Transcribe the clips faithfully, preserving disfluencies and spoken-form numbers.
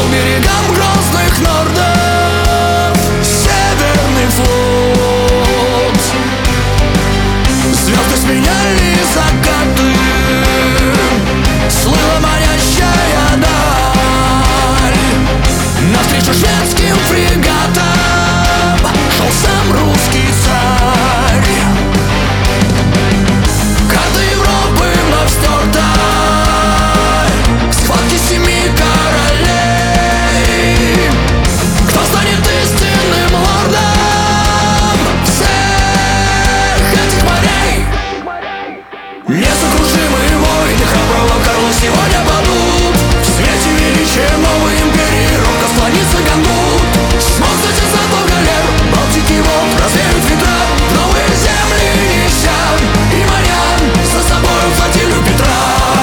берегам грозных нордов Северный флот. Звезды сменяли закаты, слыла манящая даль. Навстречу шведским фрегатам шел сам русский царь. Карта Европы вновь стерта, схватки семи королей. Кто станет истинным лордом всех этих морей? Несокрушимые войны храброго Карла сегодня падут. В свете величия новой империи робко склонится Гангут. Смог затесать до галер, Балтики волн развеют ветра, новые земли неся и маня за собою флотилию Петра.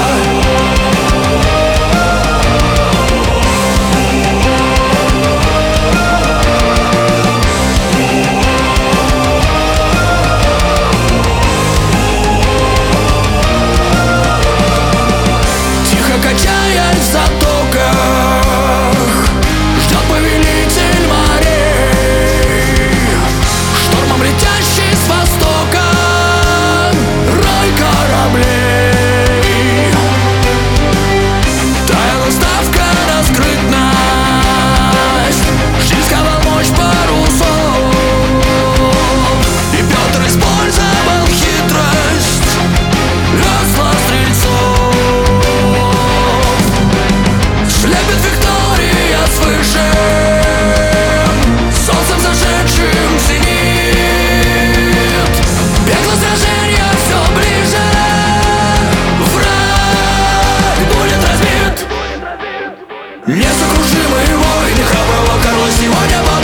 Качаясь в затоках, ждет повелитель морей. Штормом летящий с востока рой кораблей. Таяла ставка на скрытность, жизнь сковал мощь парусов. И Петр использовал хитрость весла стрельцов. Слепит Виктория свыше, солнцем зашедшим зенит. Пекло сражения все ближе, враг будет разбит. Несокрушимые войны храброго Карла сегодня